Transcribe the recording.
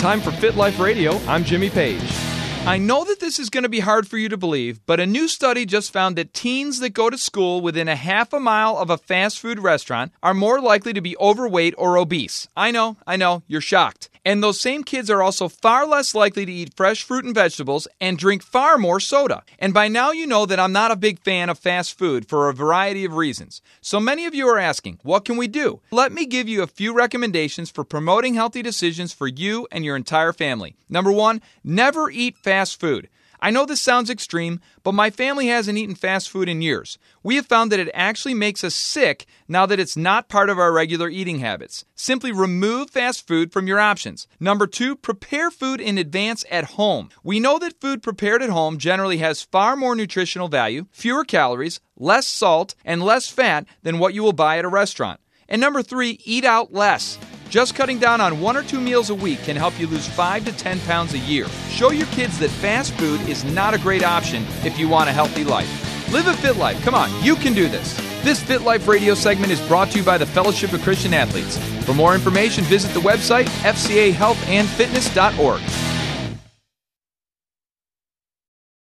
Time for Fit Life Radio. I'm Jimmy Page. I know that this is going to be hard for you to believe, but a new study just found that teens that go to school within a half a mile of a fast food restaurant are more likely to be overweight or obese. I know, you're shocked. And those same kids are also far less likely to eat fresh fruit and vegetables and drink far more soda. And by now you know that I'm not a big fan of fast food for a variety of reasons. So many of you are asking, what can we do? Let me give you a few recommendations for promoting healthy decisions for you and your entire family. Number 1, never eat fast food. I know this sounds extreme, but my family hasn't eaten fast food in years. We have found that it actually makes us sick now that it's not part of our regular eating habits. Simply remove fast food from your options. Number 2, prepare food in advance at home. We know that food prepared at home generally has far more nutritional value, fewer calories, less salt, and less fat than what you will buy at a restaurant. And number 3, eat out less. Just cutting down on 1 or 2 meals a week can help you lose 5 to 10 pounds a year. Show your kids that fast food is not a great option if you want a healthy life. Live a fit life. Come on, you can do this. This Fit Life radio segment is brought to you by the Fellowship of Christian Athletes. For more information, visit the website fcahealthandfitness.org.